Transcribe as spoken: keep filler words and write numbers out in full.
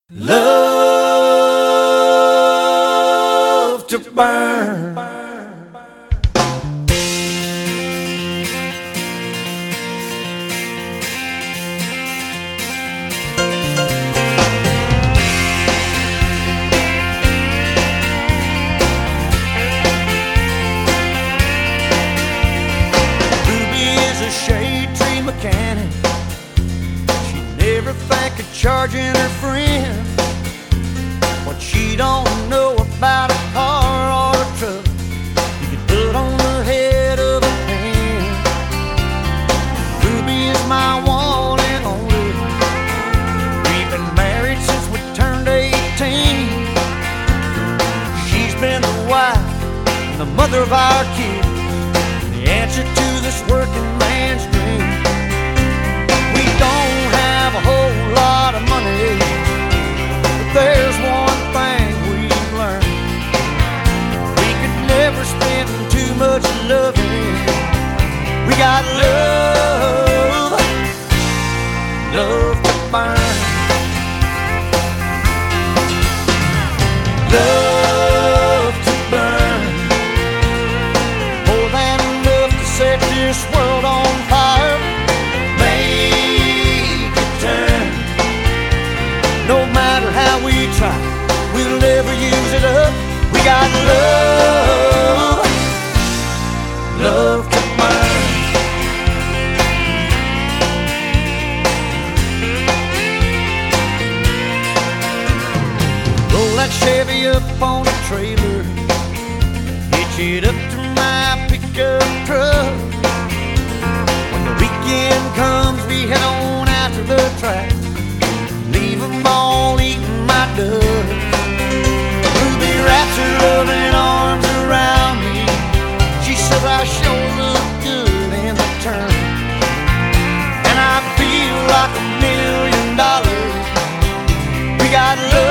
Love to burn. Ruby is a shade tree mechanic. She never think of charging her friend. What she don't know about a car or a truck, you could put on the head of a pin. Ruby is my one and only. We've been married since we turned eighteen. She's been the wife and the mother of our kids, the answer to this working man's dream. We don't have a whole lot of money, but there's one thing we've learned: we could never spend too much loving. We got love, love to burn. Love to burn, more than enough to set this world on fire. Make it turn. No matter how we try, we'll never use it up. We got love, love to burn. Roll that Chevy up on a trailer, hitch it up to my pickup truck. When the weekend comes, we head on out to the track, leave them all eating my ducks. Ruby wraps her loving arms around me. She says I sure look good in the turn, and I feel like a million dollars. We got love,